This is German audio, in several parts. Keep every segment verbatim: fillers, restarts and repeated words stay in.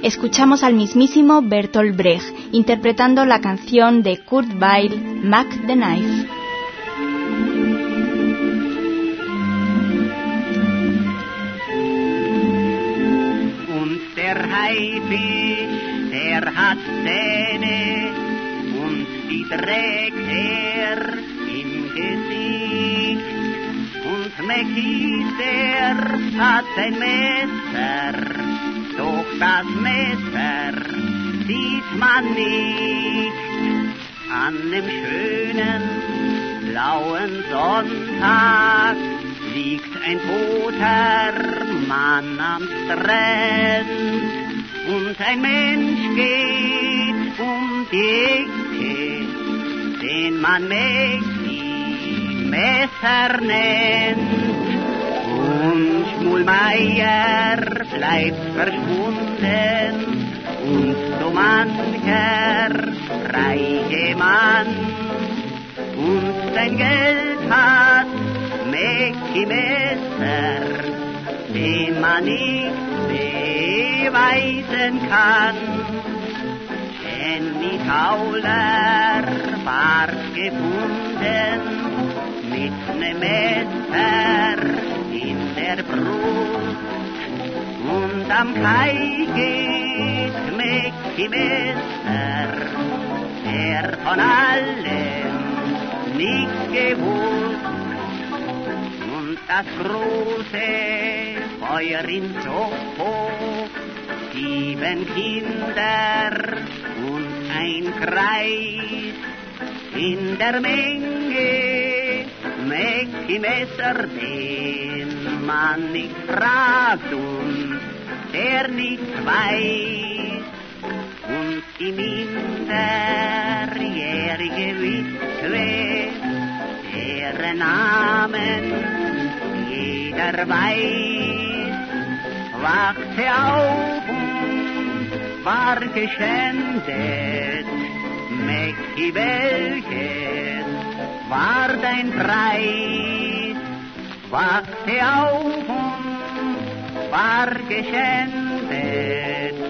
escuchamos al mismísimo Bertolt Brecht interpretando la canción de Kurt Weill, Mac the Knife. Und der Haifisch, der hat Zähne und die trägt er im Gesicht. Und Mäckis, der hat ein Messer, doch das Messer sieht man nicht. An dem schönen blauen Sonntag liegt ein toter Mann am Strand und ein Mensch geht um die Ecke, den man Mäcki Messer nennt. Und Schmulmeier bleibt verschwunden und so mancher reiche Mann und sein Geld hat Mäcki Messer, den man nicht beweisen kann. Jenny Tauler ward gefunden mit nem Messer in der Brust und am Kai geht Mäcki Messer, der von allem nichts gewusst. Und das große Feuer in Soho, sieben Kinder und ein Kreis, in der Menge Mäcki Messer, den man nicht fragt und der nicht weiß. Und die minderjährige Witwe, deren Namen jeder weiß, wachte auf und war geschändet. Mäcki, welches war dein Preis? Wachte auf und war geschändet.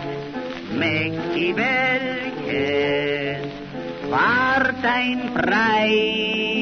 Mäcki, welches war dein Preis?